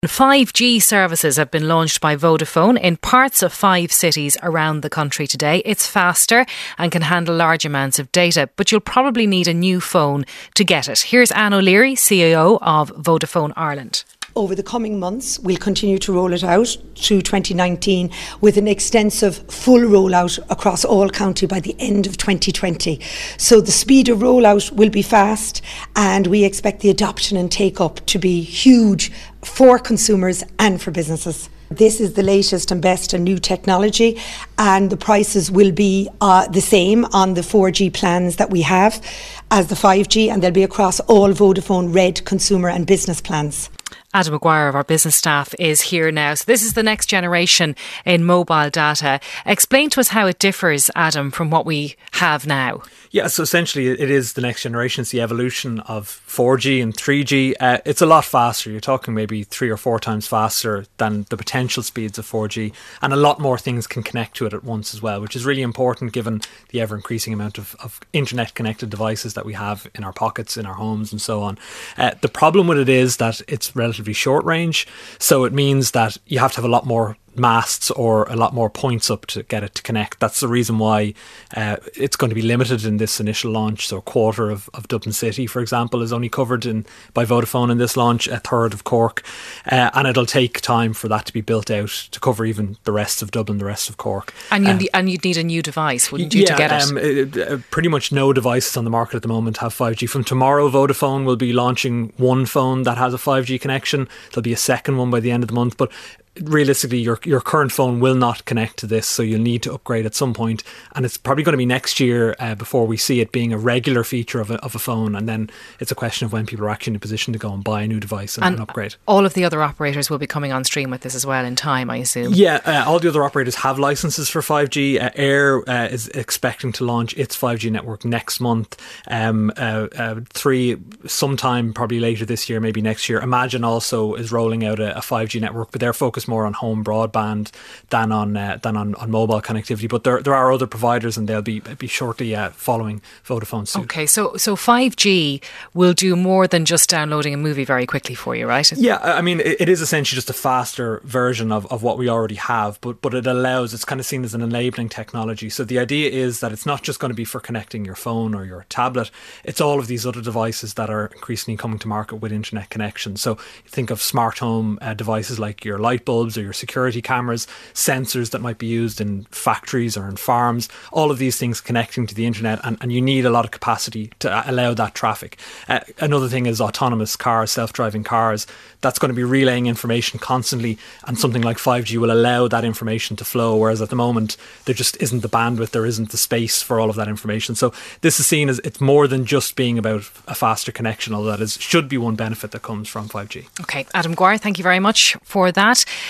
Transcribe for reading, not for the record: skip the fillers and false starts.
5G services have been launched by Vodafone in parts of 5 cities around the country today. It's faster and can handle large amounts of data, but you'll probably need a new phone to get it. Here's Anne O'Leary, CEO of Vodafone Ireland. Over the coming months, we'll continue to roll it out through 2019 with an extensive full rollout across all county by the end of 2020. So the speed of rollout will be fast, and we expect the adoption and take-up to be huge for consumers and for businesses. This is the latest and best and new technology, and the prices will be the same on the 4G plans that we have as the 5G, and they'll be across all Vodafone Red consumer and business plans. Adam Maguire of our business staff is here now. So this is the next generation in mobile data. Explain to us how it differs, Adam, from what we have now. Yeah, so essentially it is the next generation. It's the evolution of 4G and 3G. It's a lot faster. You're talking maybe 3 or 4 times faster than the potential speeds of 4G. And a lot more things can connect to it at once as well, which is really important given the ever-increasing amount of internet-connected devices that we have in our pockets, in our homes and so on. The problem with it is that it's relatively short range. So it means that you have to have a lot more masts or a lot more points up to get it to connect. That's the reason why it's going to be limited in this initial launch. So a quarter of Dublin City, for example, is only covered by Vodafone in this launch, a third of Cork, and it'll take time for that to be built out to cover even the rest of Dublin, the rest of Cork. And you'd need a new device, wouldn't you, to get it? Pretty much no devices on the market at the moment have 5G. From tomorrow, Vodafone will be launching one phone that has a 5G connection. There'll be a second one by the end of the month, but realistically your current phone will not connect to this, so you'll need to upgrade at some point, and it's probably going to be next year before we see it being a regular feature of a phone, and then it's a question of when people are actually in a position to go and buy a new device and upgrade. All of the other operators will be coming on stream with this as well in time, I assume. Yeah, all the other operators have licenses for 5G. Air is expecting to launch its 5G network next month. 3 sometime probably later this year, maybe next year. Imagine also is rolling out a 5G network, but they're focused more on home broadband than on mobile connectivity. But there are other providers, and they'll be shortly following Vodafone's suit. Okay, so 5G will do more than just downloading a movie very quickly for you, right? Yeah, I mean, it is essentially just a faster version of what we already have, but it's kind of seen as an enabling technology. So the idea is that it's not just going to be for connecting your phone or your tablet, it's all of these other devices that are increasingly coming to market with internet connection. So think of smart home devices like your light bulbs or your security cameras, sensors that might be used in factories or in farms, all of these things connecting to the internet, and you need a lot of capacity to allow that traffic. Another thing is autonomous cars, self-driving cars. That's going to be relaying information constantly, and something like 5G will allow that information to flow, whereas at the moment there just isn't the bandwidth, there isn't the space for all of that information. So this is seen as it's more than just being about a faster connection, although that should be one benefit that comes from 5G. Okay, Adam Maguire, thank you very much for that.